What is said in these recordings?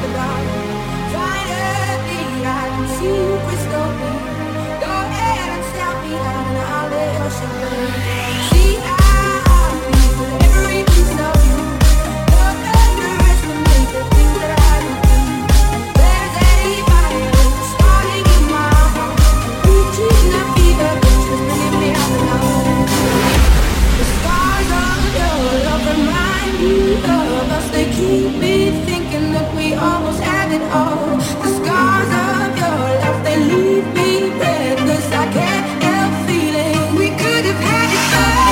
the dark. Finally, I can see you crystal clear. Go ahead and stop me out, and I'll let your shit burn. See, I feel every piece of you. Don't underestimate the things that I can do. There's a fire starting in my heart, reaching a fever pitch, just bringing me out the night. The scars of your love remind me of us. They keep me thinking that we almost had it all. The scars of your love, they leave me breathless. I can't help feeling we could have had it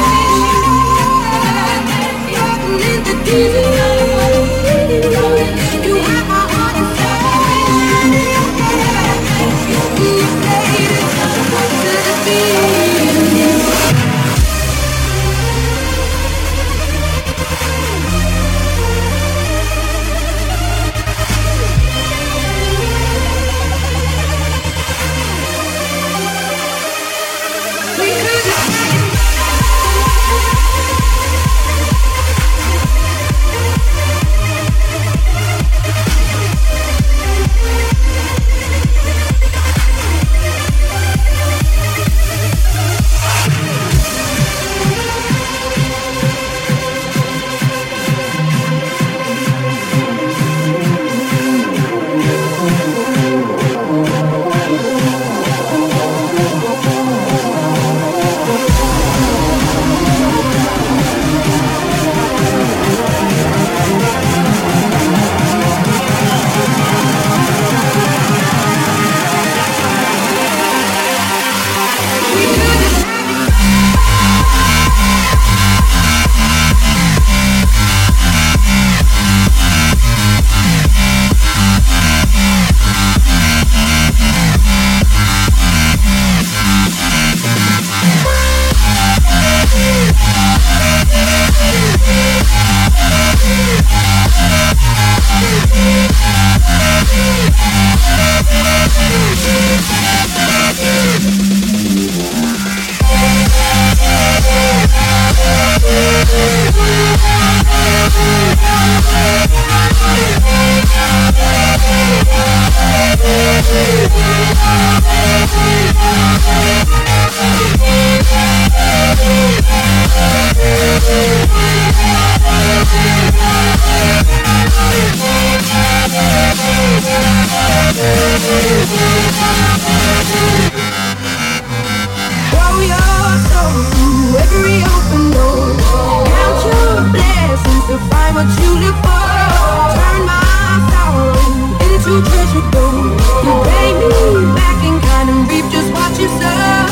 all. Floating in the deep end, you have my heart inside. You played it to the beat. Throw your soul through every open door. Count your blessings to find what you live for. Turn my sorrow into treasure gold. You pay me back in kind and reap just what you sow.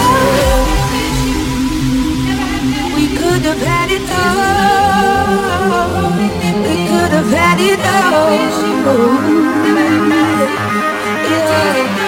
We could have had it all. We could have had it all. Yeah.